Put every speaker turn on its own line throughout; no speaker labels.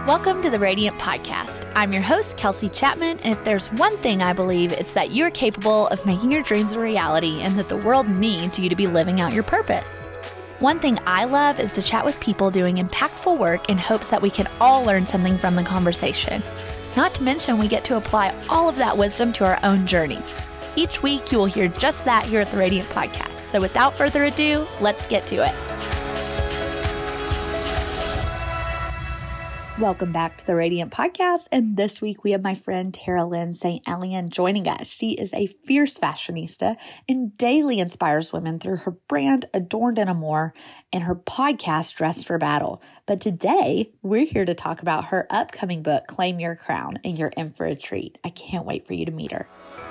Welcome to the Radiant Podcast. I'm your host, Kelsey Chapman, and if there's one thing I believe, it's that you're capable of making your dreams a reality and that the world needs you to be living out your purpose. One thing I love is to chat with people doing impactful work in hopes that we can all learn something from the conversation. Not to mention, we get to apply all of that wisdom to our own journey. Each week, you will hear just that here at the Radiant Podcast. So without further ado, let's get to it. Welcome back to the Radiant Podcast, and this week we have my friend Tara Lynn St. Elian joining us. She is a fierce fashionista and daily inspires women through her brand Adorned in Amore and her podcast Dressed for Battle. But today we're here to talk about her upcoming book, Claim Your Crown, and you're in for a treat. I can't wait for you to meet her.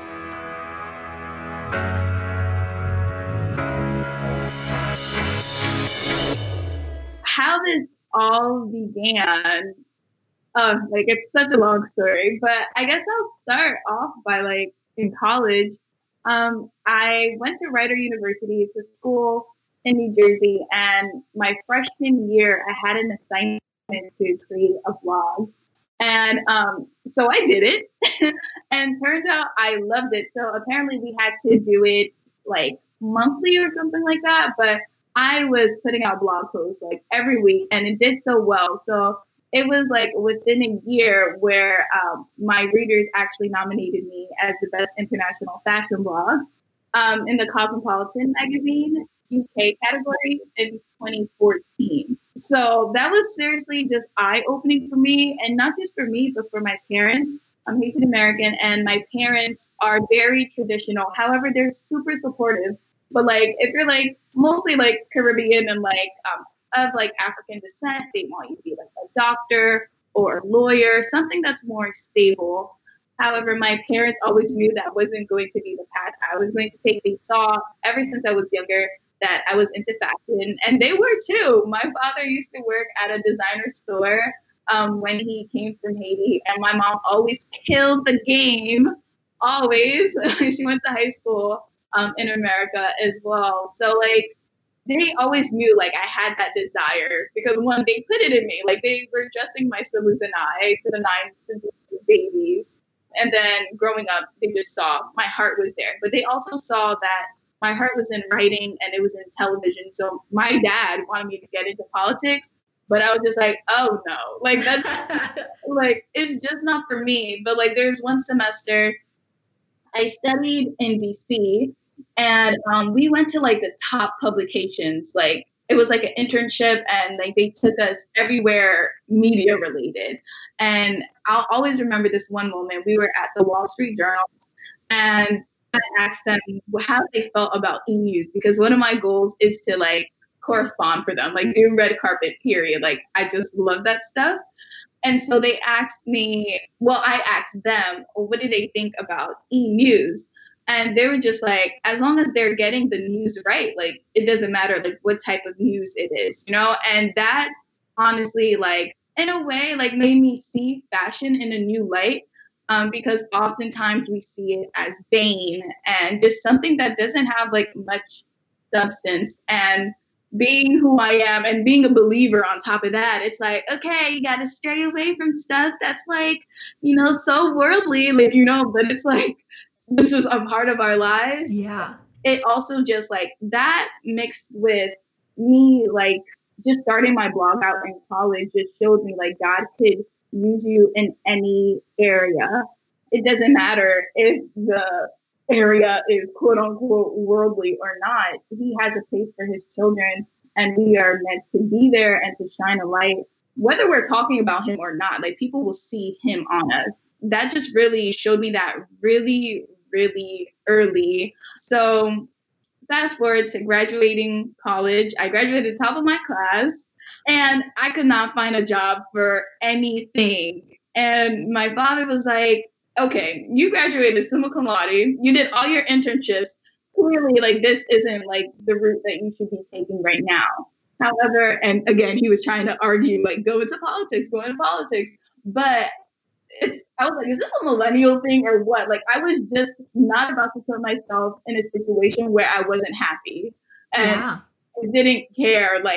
How this all began, it's such a long story, but I guess I'll start off by in college. I went to Rider University. It's a school in New Jersey, and my freshman year, I had an assignment to create a blog, and so I did it, and turns out I loved it. So apparently, we had to do it monthly or something like that, but I was putting out blog posts every week, and it did so well. So it was within a year where my readers actually nominated me as the best international fashion blog in the Cosmopolitan magazine UK category in 2014. So that was seriously just eye-opening for me, and not just for me, but for my parents. I'm Haitian American, and my parents are very traditional. However, they're super supportive. But if you're mostly Caribbean and of African descent, they want you to be a doctor or a lawyer, something that's more stable. However, my parents always knew that wasn't going to be the path I was going to take. They saw ever since I was younger that I was into fashion, and they were too. My father used to work at a designer store when he came from Haiti, and my mom always killed the game, always. She went to high school in America as well. So they always knew I had that desire because one, they put it in me. They were dressing my siblings and I to the nines since we were babies. And then growing up, they just saw my heart was there. But they also saw that my heart was in writing and it was in television. So my dad wanted me to get into politics, but I was just oh no, that's it's just not for me. But there's one semester I studied in DC. And we went to the top publications. It was an internship, and they took us everywhere media related. And I'll always remember this one moment. We were at the Wall Street Journal, and I asked them how they felt about e-news, because one of my goals is to correspond for them, do red carpet, period. I just love that stuff. And so they asked me, I asked them, what did they think about e-news? And they were just as long as they're getting the news right, it doesn't matter what type of news it is, and that honestly, in a way, made me see fashion in a new light, because oftentimes we see it as vain and just something that doesn't have much substance. And being who I am and being a believer on top of that, it's okay, you got to stray away from stuff that's so worldly, but it's this is a part of our lives.
Yeah.
It also just that mixed with me, just starting my blog out in college just showed me God could use you in any area. It doesn't matter if the area is quote unquote worldly or not. He has a place for his children, and we are meant to be there and to shine a light, whether we're talking about him or not. People will see him on us. That just really showed me that really, really early. So fast forward to graduating college. I graduated top of my class, and I could not find a job for anything. And my father was okay, you graduated summa cum laude. You did all your internships. Clearly, this isn't the route that you should be taking right now. However, and again, he was trying to argue, go into politics. But I was is this a millennial thing or what? I was just not about to put myself in a situation where I wasn't happy. And I didn't care,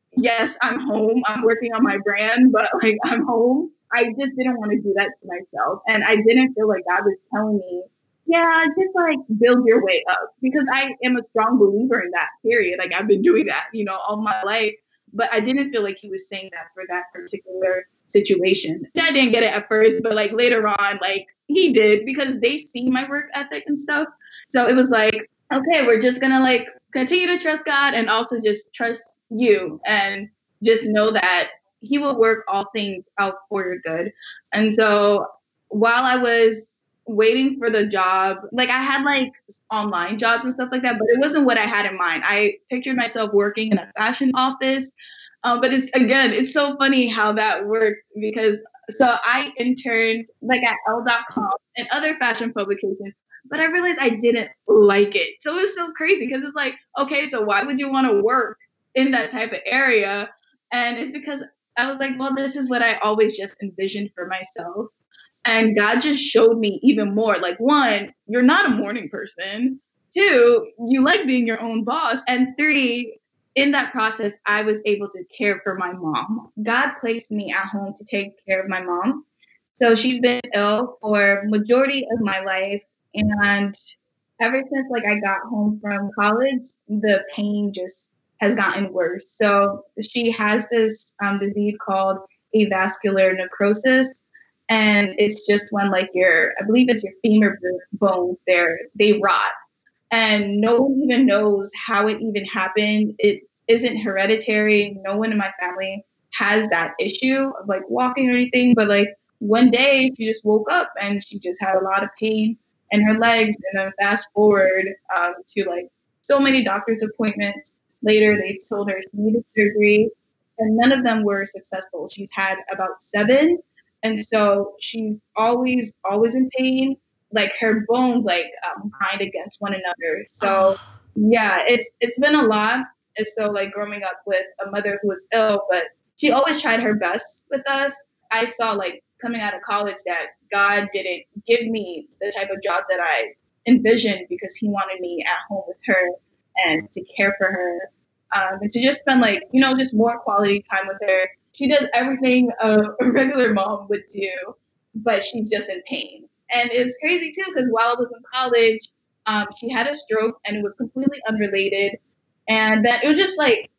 yes, I'm home. I'm working on my brand, but like I'm home. I just didn't want to do that to myself. And I didn't feel like God was telling me, yeah, just like build your way up, because I am a strong believer in that, period. Like I've been doing that, all my life. But I didn't feel like he was saying that for that particular situation. I didn't get it at first, but like later on, like he did, because they see my work ethic and stuff. So it was like, okay, we're just going to like continue to trust God and also just trust you, and just know that he will work all things out for your good. And so while I was waiting for the job, like I had like online jobs and stuff like that, but it wasn't what I had in mind. I pictured myself working in a fashion office. But it's so funny how that worked, because so I interned like at Elle.com and other fashion publications, but I realized I didn't like it. So it was so crazy, because it's like, okay, so why would you want to work in that type of area? And it's because I was like, well, this is what I always just envisioned for myself. And God just showed me even more. Like, one, you're not a morning person. Two, you like being your own boss. And three, in that process, I was able to care for my mom. God placed me at home to take care of my mom. So she's been ill for majority of my life. And ever since like I got home from college, the pain just has gotten worse. So she has this disease called avascular necrosis. And it's just when like I believe it's your femur bones they rot. And no one even knows how it even happened. It isn't hereditary. No one in my family has that issue of like walking or anything. But like one day she just woke up and she just had a lot of pain in her legs. And then fast forward to like so many doctor's appointments later, they told her she needed surgery, and none of them were successful. She's had about 7. And so she's always in pain. Like her bones like grind against one another. So yeah, it's been a lot. And so like growing up with a mother who was ill, but she always tried her best with us. I saw like coming out of college that God didn't give me the type of job that I envisioned, because he wanted me at home with her and to care for her, and to just spend like, just more quality time with her. She does everything a regular mom would do, but she's just in pain. And it's crazy too, because while I was in college, she had a stroke, and it was completely unrelated. And that it was just like,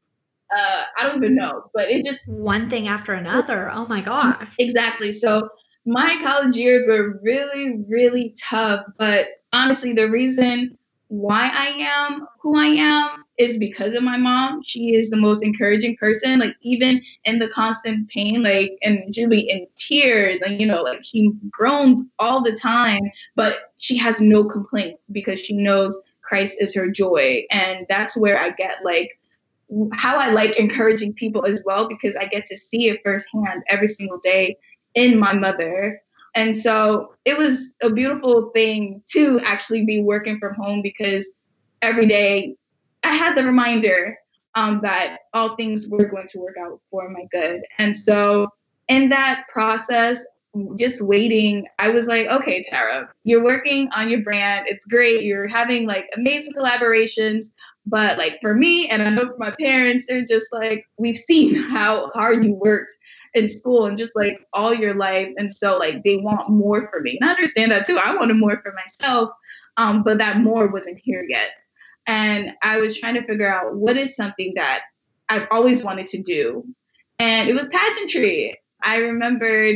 I don't even know, but it just
one thing after another. Oh my gosh.
Exactly. So my college years were really, really tough. But honestly, the reason why I am who I am is because of my mom. She is the most encouraging person, like even in the constant pain, like, and she'll be in tears, like, like she groans all the time, but she has no complaints because she knows Christ is her joy. And that's where I get like how I like encouraging people as well, because I get to see it firsthand every single day in my mother. And so it was a beautiful thing to actually be working from home, because every day I had the reminder that all things were going to work out for my good. And so in that process, just waiting, I was like, okay, Tara, you're working on your brand. It's great. You're having like amazing collaborations. But like for me, and I know for my parents, they're just like, we've seen how hard you worked in school and just like all your life. And so like they want more for me. And I understand that too. I wanted more for myself, but that more wasn't here yet. And I was trying to figure out what is something that I've always wanted to do. And it was pageantry. I remembered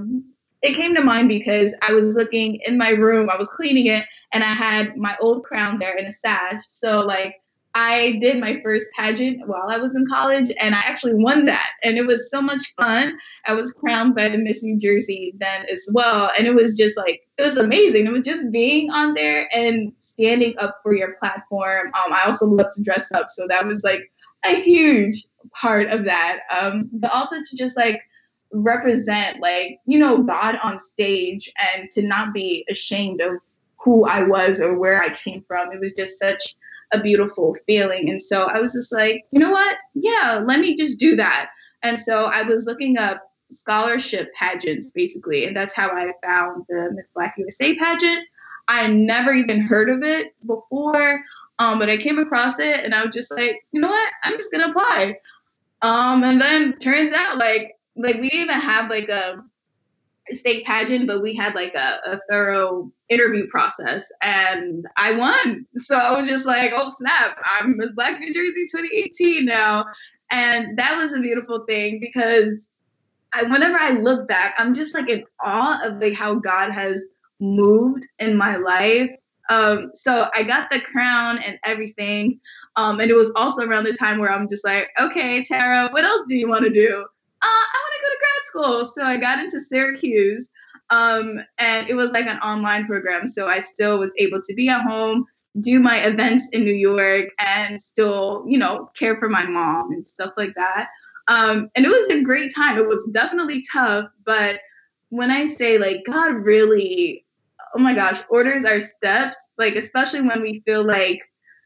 it came to mind because I was looking in my room, I was cleaning it, and I had my old crown there in a sash. So like I did my first pageant while I was in college, and I actually won that. And it was so much fun. I was crowned by the Miss New Jersey then as well. And it was just like, it was amazing. It was just being on there and standing up for your platform. I also love to dress up. So that was like a huge part of that. But also to just like represent like, God on stage, and to not be ashamed of who I was or where I came from. It was just such a beautiful feeling. And so I was just like, you know what? Yeah, let me just do that. And so I was looking up scholarship pageants basically. And that's how I found the Miss Black USA pageant. I never even heard of it before. But I came across it and I was just like, you know what? I'm just going to apply. And then turns out like we didn't even have like a state pageant, but we had like a thorough interview process and I won. So I was just like, oh snap, I'm Miss Black New Jersey 2018 now. And that was a beautiful thing because whenever I look back, I'm just like in awe of like how God has moved in my life. So I got the crown and everything. And it was also around the time where I'm just like, okay, Tara, what else do you want to do? I want to go to grad school. So I got into Syracuse. And it was like an online program. So I still was able to be at home, do my events in New York, and still, care for my mom and stuff like that. And it was a great time. It was definitely tough. But when I say like God really, oh my gosh, orders our steps, like especially when we feel like,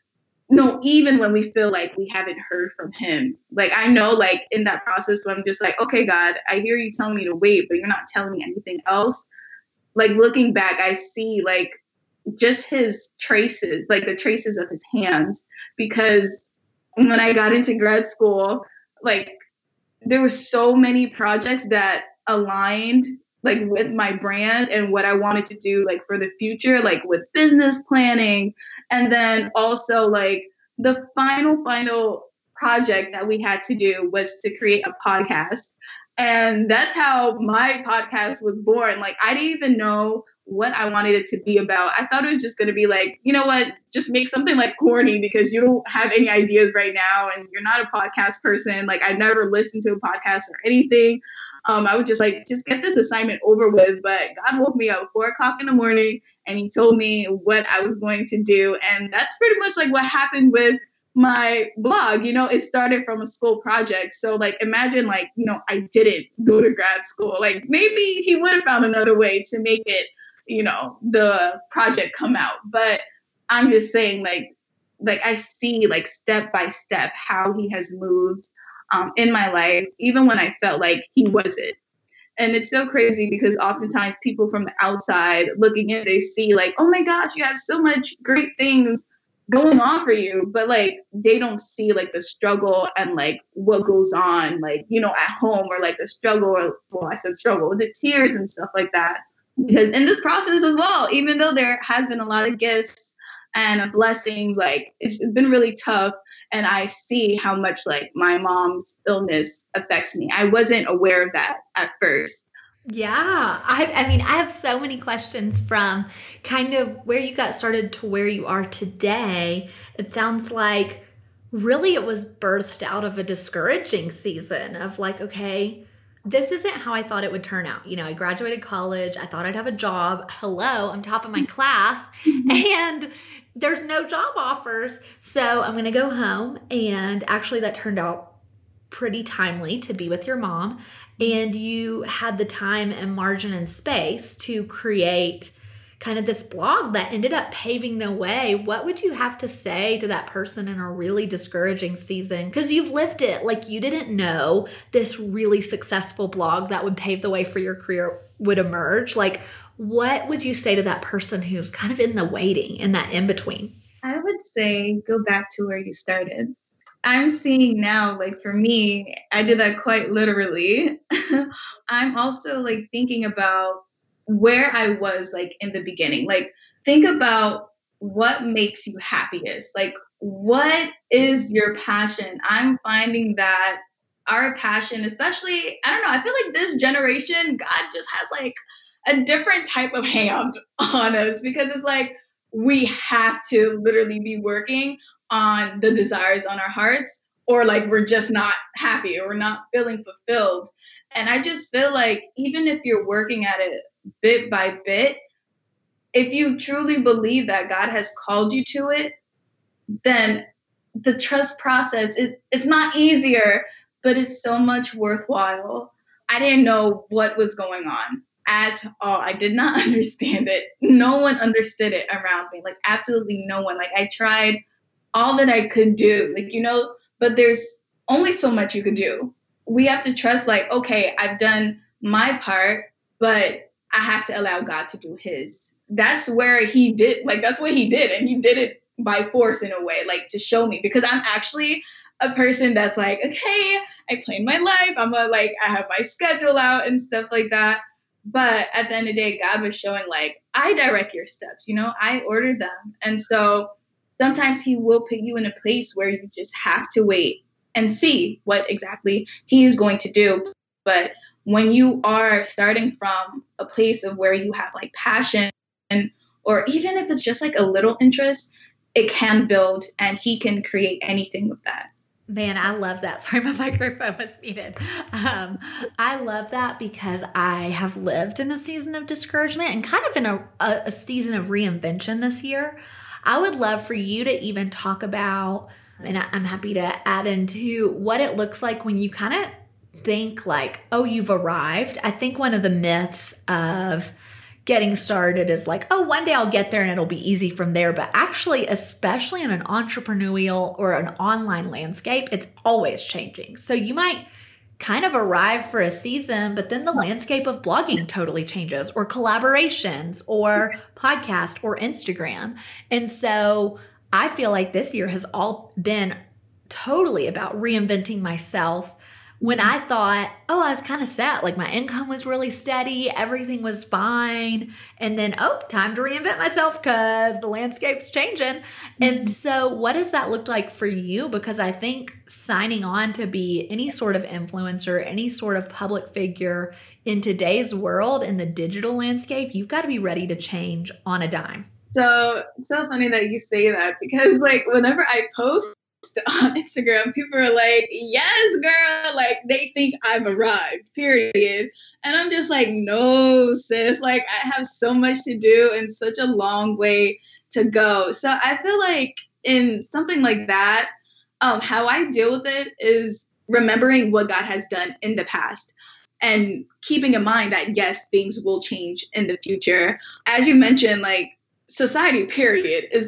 no, even when we feel like we haven't heard from him. Like I know like in that process where I'm just like, okay, God, I hear you telling me to wait, but you're not telling me anything else. Like looking back, I see like just his traces, like the traces of his hands. Because when I got into grad school, like there were so many projects that aligned like with my brand and what I wanted to do like for the future, like with business planning. And then also like the final project that we had to do was to create a podcast. And that's how my podcast was born. Like I didn't even know what I wanted it to be about. I thought it was just going to be like, you know what, just make something like corny because you don't have any ideas right now and you're not a podcast person. Like I never listened to a podcast or anything. I was just like, just get this assignment over with. But God woke me up 4:00 in the morning and he told me what I was going to do. And that's pretty much like what happened with my blog. It started from a school project. So like, imagine like, I didn't go to grad school. Like maybe he would have found another way to make it, the project come out. But I'm just saying like I see like step by step how he has moved in my life, even when I felt like he wasn't. And it's so crazy because oftentimes people from the outside looking in, they see like, oh my gosh, you have so much great things going on for you, but like they don't see like the struggle and like what goes on like at home, or like the struggle, or well, I said struggle, the tears and stuff like that. Because in this process as well, even though there has been a lot of gifts and blessings, like it's been really tough. And I see how much like my mom's illness affects me. I wasn't aware of that at first.
Yeah. I mean, I have so many questions from kind of where you got started to where you are today. It sounds like really it was birthed out of a discouraging season of like, okay, this isn't how I thought it would turn out. I graduated college. I thought I'd have a job. Hello, I'm top of my class. And there's no job offers. So I'm going to go home. And actually that turned out pretty timely to be with your mom. And you had the time and margin and space to create kind of this blog that ended up paving the way. What would you have to say to that person in a really discouraging season? Because you've lived it. Like you didn't know this really successful blog that would pave the way for your career would emerge. Like what would you say to that person who's kind of in the waiting, in that in between?
I would say go back to where you started. I'm seeing now, like for me, I did that quite literally. I'm also like thinking about where I was like in the beginning. Like think about what makes you happiest. Like what is your passion? I'm finding that our passion, especially, I don't know, I feel like this generation, God just has like a different type of hand on us because it's like we have to literally be working on the desires on our hearts, or like we're just not happy or we're not feeling fulfilled. And I just feel like even if you're working at it bit by bit, if you truly believe that God has called you to it, then the trust process, it's not easier, but it's so much worthwhile. I didn't know what was going on at all. I did not understand it. No one understood it around me. Like absolutely no one. Like I tried all that I could do, like, but there's only so much you could do. We have to trust like, okay, I've done my part, but I have to allow God to do his. That's where he did, like, that's what he did. And he did it by force in a way, like to show me, because I'm actually a person that's like, okay, I plan my life. I have my schedule out and stuff like that. But at the end of the day, God was showing like, I direct your steps, I ordered them. And so sometimes he will put you in a place where you just have to wait and see what exactly he is going to do. But when you are starting from a place of where you have like passion, or even if it's just like a little interest, it can build and he can create anything with that.
Man, I love that. Sorry, my microphone was muted. I love that because I have lived in a season of discouragement and kind of in a season of reinvention this year. I would love for you to even talk about, and I'm happy to add into what it looks like when you kind of think like, oh, you've arrived. I think one of the myths of getting started is like, oh, one day I'll get there and it'll be easy from there. But actually, especially in an entrepreneurial or an online landscape, it's always changing. So you might kind of arrive for a season, but then the landscape of blogging totally changes, or collaborations, or podcast, or Instagram. And so I feel like this year has all been totally about reinventing myself. When I thought, oh, I was kind of set, like my income was really steady, everything was fine. And then, time to reinvent myself because the landscape's changing. Mm-hmm. And so what does that look like for you? Because I think signing on to be any sort of influencer, any sort of public figure in today's world, in the digital landscape, you've got to be ready to change on a dime.
So it's so funny that you say that, because like whenever I post on Instagram, people are like, yes, girl, like they think I've arrived, period. And I'm just like, no, sis, like I have so much to do and such a long way to go. So I feel like in something like that, how I deal with it is remembering what God has done in the past and keeping in mind that, yes, things will change in the future. As you mentioned, like society, period, is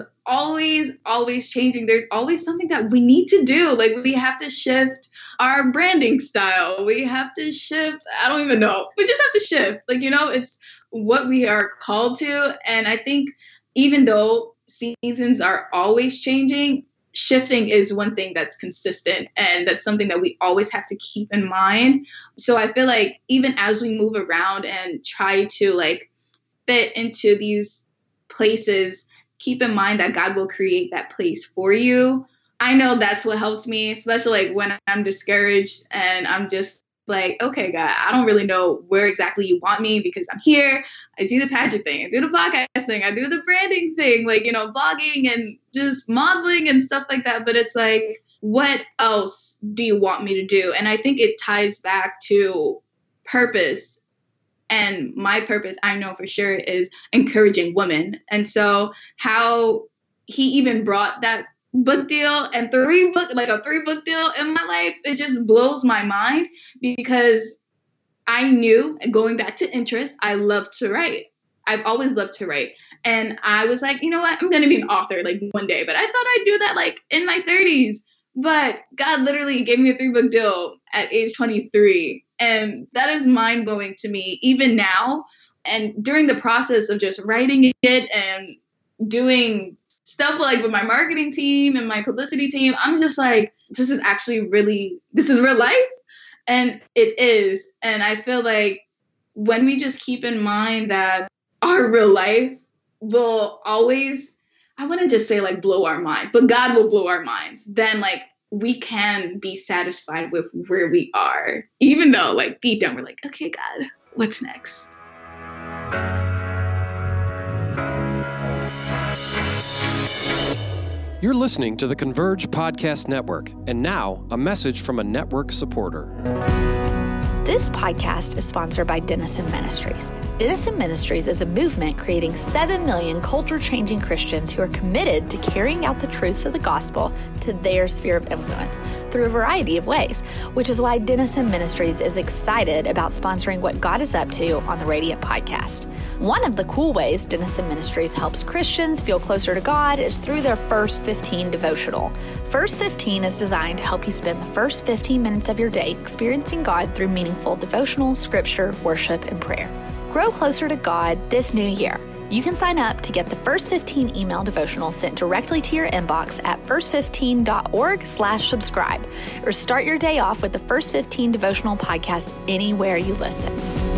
always changing. There's always something that we need to do. Like we have to shift our branding style. We have to shift. I don't even know. We just have to shift. Like, it's what we are called to. And I think even though seasons are always changing, shifting is one thing that's consistent. And that's something that we always have to keep in mind. So I feel like even as we move around and try to like fit into these places, keep in mind that God will create that place for you. I know that's what helps me, especially like when I'm discouraged and I'm just like, okay, God, I don't really know where exactly you want me, because I'm here. I do the pageant thing. I do the podcast thing. I do the branding thing, like, blogging and just modeling and stuff like that. But it's like, what else do you want me to do? And I think it ties back to purpose. And my purpose, I know for sure, is encouraging women. And so how he even brought that book deal and a 3-book deal in my life, it just blows my mind, because I knew, going back to interest, I love to write. I've always loved to write. And I was like, you know what? I'm going to be an author like one day. But I thought I'd do that like in my 30s. But God literally gave me a 3-book deal at age 23. And that is mind-blowing to me even now. And during the process of just writing it and doing stuff like with my marketing team and my publicity team, I'm just like, this is real life. And it is. And I feel like when we just keep in mind that our real life will always, I wouldn't just say like blow our mind, but God will blow our minds, then like we can be satisfied with where we are, even though like deep down we're like, okay, God, what's next?
You're listening to the Converge Podcast Network, and now a message from a network supporter.
This podcast is sponsored by Denison Ministries. Denison Ministries is a movement creating 7 million culture-changing Christians who are committed to carrying out the truths of the gospel to their sphere of influence through a variety of ways, which is why Denison Ministries is excited about sponsoring What God is Up To on the Radiant Podcast. One of the cool ways Denison Ministries helps Christians feel closer to God is through their First 15 devotional. First 15 is designed to help you spend the first 15 minutes of your day experiencing God through meaningful devotional, scripture, worship, and prayer. Grow closer to God this new year. You can sign up to get the First 15 email devotional sent directly to your inbox at first15.org/subscribe, or start your day off with the First 15 devotional podcast anywhere you listen.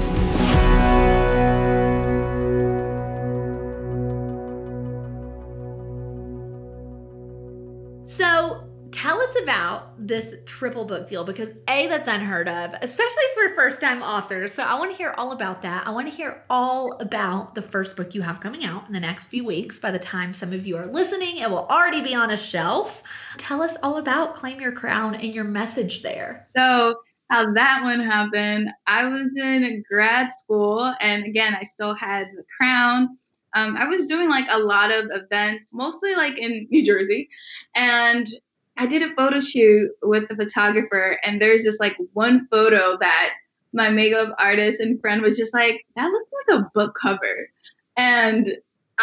So tell us about this triple book deal, because A, that's unheard of, especially for first-time authors. So I want to hear all about that. I want to hear all about the first book you have coming out in the next few weeks. By the time some of you are listening, it will already be on a shelf. Tell us all about Claim Your Crown and your message there.
So how that one happened, I was in grad school, and again, I still had the crown. I was doing like a lot of events, mostly like in New Jersey, and I did a photo shoot with the photographer, and there's this like one photo that my makeup artist and friend was just like, that looks like a book cover. And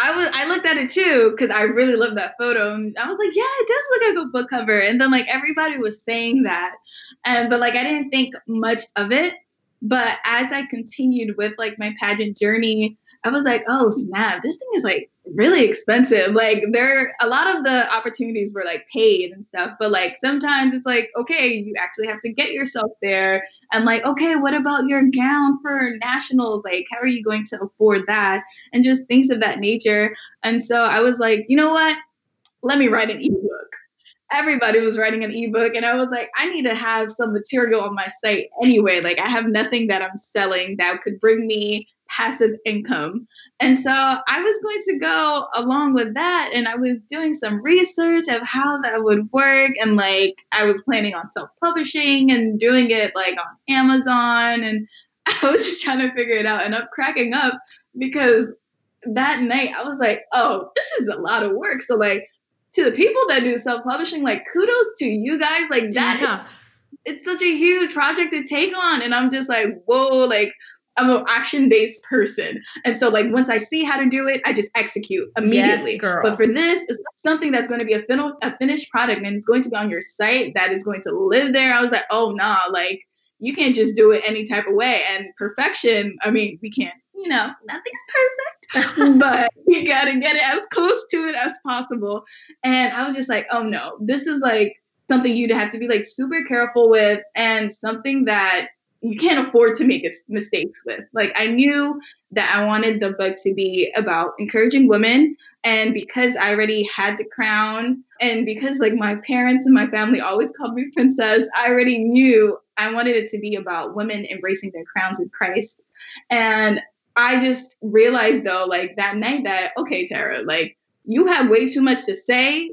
I looked at it too, because I really love that photo. And I was like, yeah, it does look like a book cover. And then like everybody was saying that. But like I didn't think much of it. But as I continued with like my pageant journey, I was like, oh snap, this thing is like really expensive. Like a lot of the opportunities were like paid and stuff, but like sometimes it's like, okay, you actually have to get yourself there. And like, okay, what about your gown for nationals? Like, how are you going to afford that? And just things of that nature. And so I was like, you know what? Let me write an ebook. Everybody was writing an ebook, and I was like, I need to have some material on my site anyway. Like I have nothing that I'm selling that could bring me passive income. And so I was going to go along with that, and I was doing some research of how that would work, and like I was planning on self-publishing and doing it like on Amazon, and I was just trying to figure it out, and I'm cracking up because that night I was like, oh, this is a lot of work. So like to the people that do self-publishing, like kudos to you guys. Like that,
Yeah.
It's such a huge project to take on. And I'm just like, whoa, like I'm an action-based person. And so like once I see how to do it, I just execute immediately.
Yes, girl.
But for this, it's something that's going to be a finished product, and it's going to be on your site that is going to live there. I was like, oh nah, like you can't just do it any type of way. And perfection, I mean, we can't, nothing's perfect, but you got to get it as close to it as possible. And I was just like, oh no, this is like something you'd have to be like super careful with, and something that you can't afford to make mistakes with. Like I knew that I wanted the book to be about encouraging women. And because I already had the crown, and because like my parents and my family always called me princess, I already knew I wanted it to be about women embracing their crowns in Christ. And I just realized though, like that night that, okay, Tara, like you have way too much to say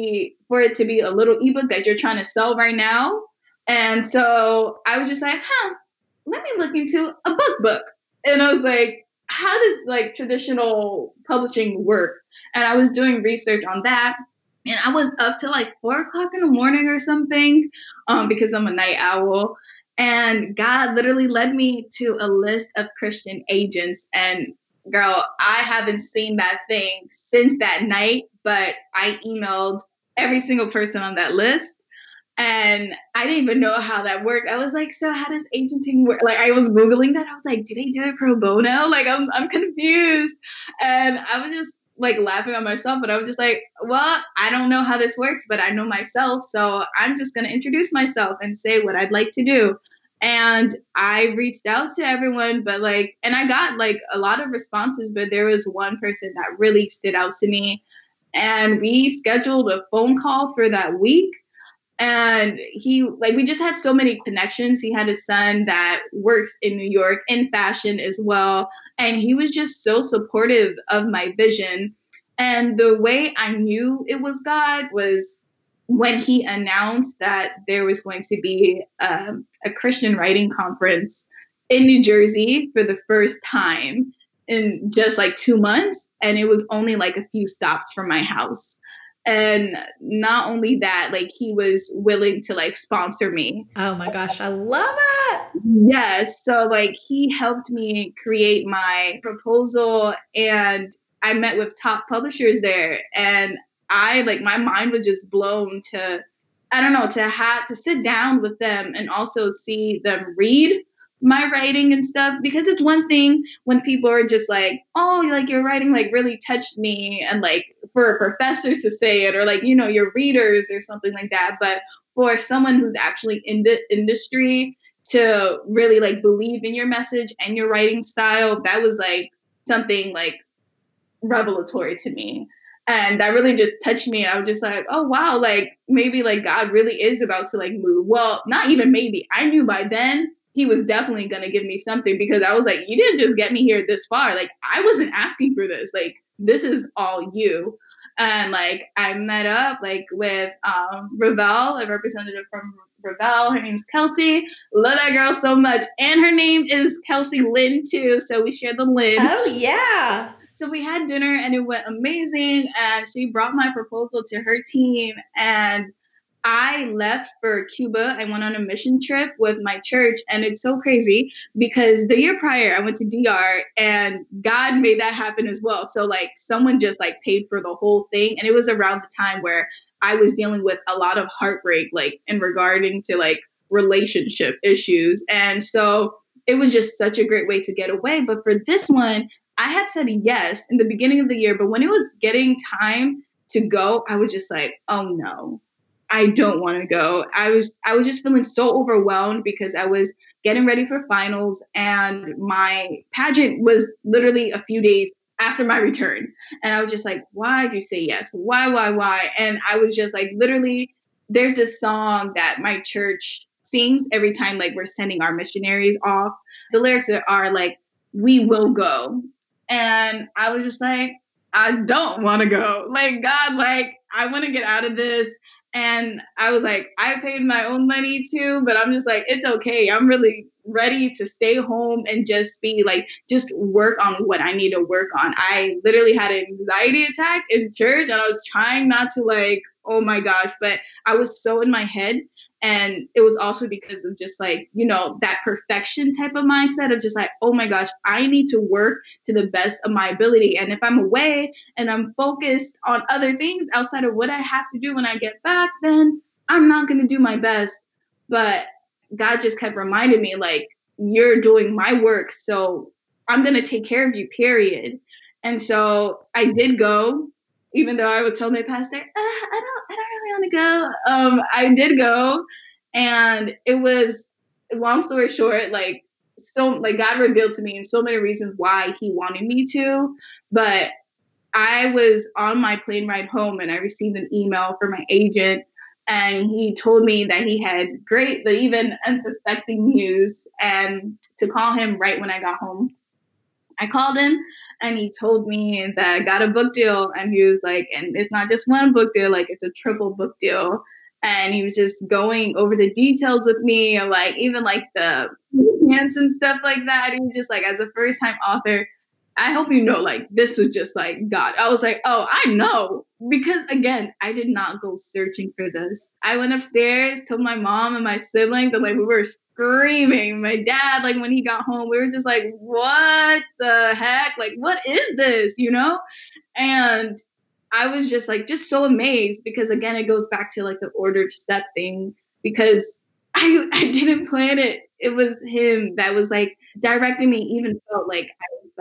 for it to be a little ebook that you're trying to sell right now. And so I was just like, let me look into a book. And I was like, how does like traditional publishing work? And I was doing research on that. And I was up till like 4:00 in the morning or something, because I'm a night owl. And God literally led me to a list of Christian agents. And girl, I haven't seen that thing since that night, but I emailed every single person on that list. And I didn't even know how that worked. I was like, so how does agenting work? Like I was Googling that. I was like, do they do it pro bono? Like I'm confused. And I was just like laughing at myself, but I was just like, well, I don't know how this works, but I know myself. So I'm just going to introduce myself and say what I'd like to do. And I reached out to everyone, but like, and I got like a lot of responses, but there was one person that really stood out to me. And we scheduled a phone call for that week. And we just had so many connections. He had a son that works in New York in fashion as well. And he was just so supportive of my vision. And the way I knew it was God was when he announced that there was going to be a Christian writing conference in New Jersey for the first time in just like 2 months. And it was only like a few stops from my house. And not only that, like he was willing to like sponsor me.
Oh my gosh, I love it.
Yes. So like he helped me create my proposal, and I met with top publishers there. And my mind was just blown to sit down with them and also see them read my writing and stuff, because it's one thing when people are just like, oh, like your writing like really touched me, and like for professors to say it, or like, you know, your readers or something like that. But for someone who's actually in the industry to really like believe in your message and your writing style, that was like something like revelatory to me. And that really just touched me. I was just like, oh, wow, like maybe like God really is about to like move. Well, not even maybe. I knew by then he was definitely going to give me something, because I was like, you didn't just get me here this far. Like, I wasn't asking for this. Like, this is all you. And like, I met up like with Ravel, a representative from Ravel. Her name's Kelsey. Love that girl so much. And her name is Kelsey Lynn too. So we share the Lynn.
Oh, yeah.
So we had dinner and it went amazing. And she brought my proposal to her team. And I left for Cuba. I went on a mission trip with my church. And it's so crazy because the year prior I went to DR, and God made that happen as well. So like someone just like paid for the whole thing. And it was around the time where I was dealing with a lot of heartbreak, like in regarding to like relationship issues. And so it was just such a great way to get away. But for this one, I had said yes in the beginning of the year, but when it was getting time to go, I was just like, oh no, I don't want to go. I was just feeling so overwhelmed because I was getting ready for finals, and my pageant was literally a few days after my return. And I was just like, why do you say yes? Why? And I was just like, literally, there's this song that my church sings every time like we're sending our missionaries off. The lyrics are like, we will go. And I was just like, I don't want to go. Like, God, like, I want to get out of this. And I was like, I paid my own money too, but I'm just like, it's okay. I'm really ready to stay home and just be like, just work on what I need to work on. I literally had an anxiety attack in church, and I was trying not to like, oh my gosh, but I was so in my head. And it was also because of just like, you know, that perfection type of mindset of just like, oh my gosh, I need to work to the best of my ability. And if I'm away and I'm focused on other things outside of what I have to do when I get back, then I'm not going to do my best. But God just kept reminding me, like, you're doing my work, so I'm going to take care of you, period. And so I did go. Even though I was telling my pastor, I don't really want to go. I did go, and it was, long story short, like, so like God revealed to me in so many reasons why he wanted me to. But I was on my plane ride home, and I received an email from my agent, and he told me that he had great, but even unsuspecting news, and to call him right when I got home. I called him, and he told me that I got a book deal, and he was like, and it's not just one book deal, like it's a triple book deal. And he was just going over the details with me, and like even like the hints and stuff like that. He was just like, as a first time author, I hope you know, like, this was just like God. I was like, oh, I know. Because again, I did not go searching for this. I went upstairs, told my mom and my siblings, and like we were screaming. My dad, like when he got home, we were just like, what the heck? Like, what is this? You know? And I was just like, just so amazed, because again, it goes back to like the ordered step thing, because I didn't plan it. It was him that was like directing me. Even felt like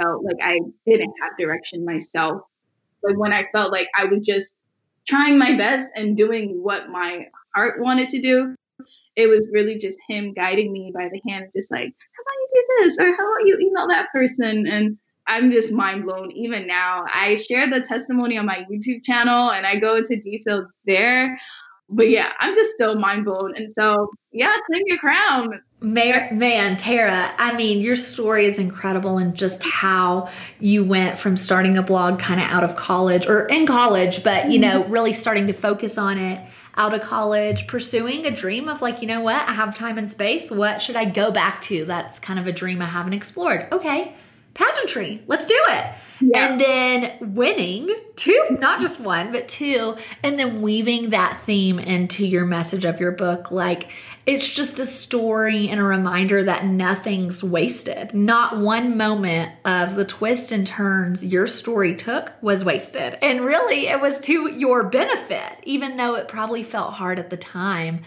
I didn't have direction myself. But when I felt like I was just trying my best and doing what my heart wanted to do, it was really just him guiding me by the hand, just like, how about you do this? Or how about you email that person? And I'm just mind blown. Even now, I share the testimony on my YouTube channel, and I go into detail there. But yeah, I'm just still mind blown. And so, yeah, claim your crown.
Man, Tara, I mean, your story is incredible, and just how you went from starting a blog kind of out of college, or in college, but, you know, really starting to focus on it out of college, pursuing a dream of like, you know what, I have time and space. What should I go back to? That's kind of a dream I haven't explored. Okay, pageantry, let's do it. and then winning 2, not just 1, but 2, and then weaving that theme into your message of your book. Like, it's just a story and a reminder that nothing's wasted. Not one moment of the twists and turns your story took was wasted. And really, it was to your benefit, even though it probably felt hard at the time.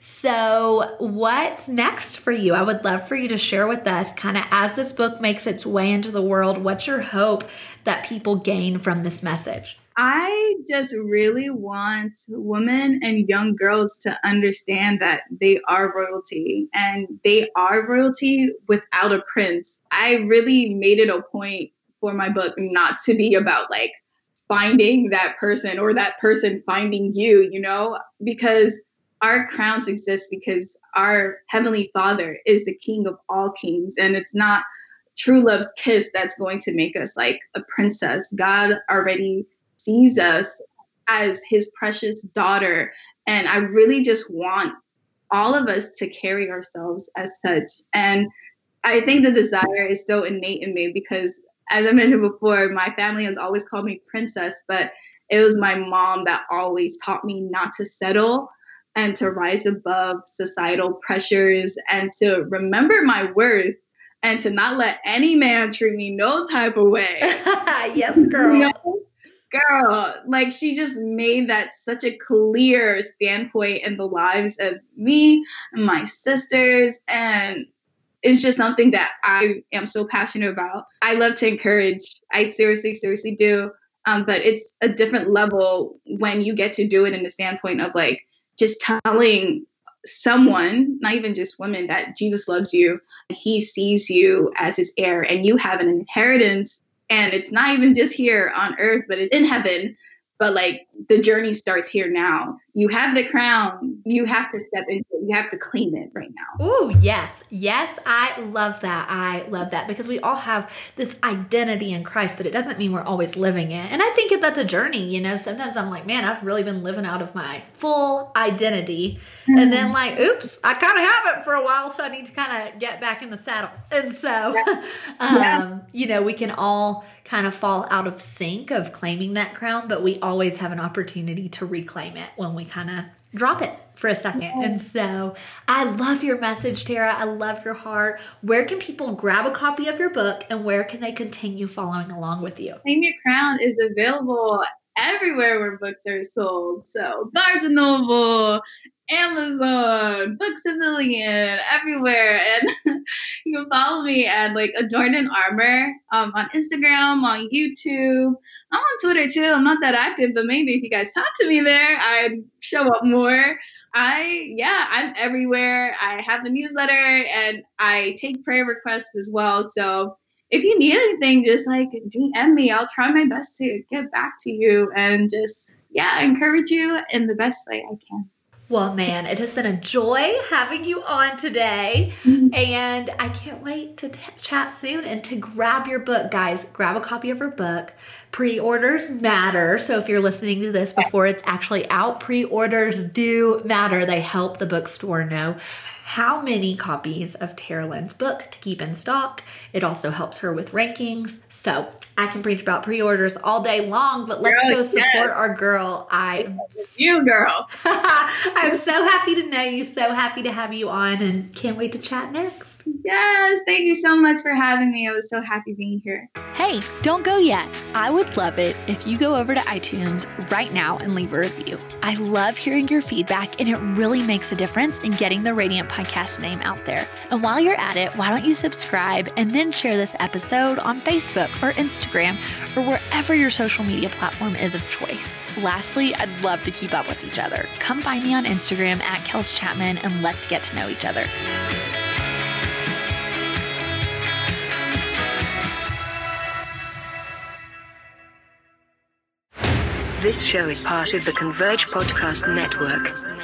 So what's next for you? I would love for you to share with us, kind of as this book makes its way into the world, what's your hope that people gain from this message?
I just really want women and young girls to understand that they are royalty, and they are royalty without a prince. I really made it a point for my book not to be about like finding that person or that person finding you, you know, because our crowns exist because our Heavenly Father is the King of all kings, and it's not true love's kiss that's going to make us like a princess. God already sees us as his precious daughter. And I really just want all of us to carry ourselves as such. And I think the desire is so innate in me because, as I mentioned before, my family has always called me princess, but it was my mom that always taught me not to settle and to rise above societal pressures and to remember my worth and to not let any man treat me no type of way.
Yes, girl.
You know? Girl, like she just made that such a clear standpoint in the lives of me and my sisters. And it's just something that I am so passionate about. I love to encourage. I seriously do. But it's a different level when you get to do it in the standpoint of like just telling someone, not even just women, that Jesus loves you. He sees you as his heir and you have an inheritance. And it's not even just here on earth, but it's in heaven. But like the journey starts here now. You have the crown. You have to step into it. You have to claim it right now.
Ooh, yes. Yes, I love that. I love that because we all have this identity in Christ, but it doesn't mean we're always living it. And I think that's a journey, you know. Sometimes I'm like, man, I've really been living out of my full identity. Mm-hmm. And then like, oops, I kind of have it for a while, so I need to kind of get back in the saddle. And so, you know, we can all kind of fall out of sync of claiming that crown, but we always have an opportunity to reclaim it when we kind of drop it for a second. And so I love your message, Tara. I love your heart. Where can people grab a copy of your book and where can they continue following along with you?
Claim Your Crown is available everywhere where books are sold. So Barnes & Noble, Amazon, Books A Million, everywhere. And you can follow me at like Adorned in Armor on Instagram, on YouTube. I'm on Twitter too. I'm not that active, but maybe if you guys talk to me there, I'd show up more. I'm everywhere. I have a newsletter and I take prayer requests as well. So if you need anything, just like DM me. I'll try my best to get back to you and just, encourage you in the best way I can.
Well, man, it has been a joy having you on today. Mm-hmm. And I can't wait to chat soon and to grab your book. Guys, grab a copy of her book. Pre-orders matter. So if you're listening to this before it's actually out, pre-orders do matter. They help the bookstore know how many copies of Tara Lynn's book to keep in stock. It also helps her with rankings. So I can preach about pre-orders all day long, but let's go support our girl.
You, girl.
I'm so happy to know you, so happy to have you on, and can't wait to chat next.
Yes, thank you so much for having me. I was so happy being here.
Hey, don't go yet. I would love it if you go over to iTunes right now and leave a review. I love hearing your feedback, and it really makes a difference in getting the Radiant Podcast name out there. And while you're at it, why don't you subscribe and then share this episode on Facebook or Instagram or wherever your social media platform is of choice. Lastly, I'd love to keep up with each other. Come find me on Instagram at Kels Chapman and let's get to know each other.
This show is part of the Converge Podcast Network.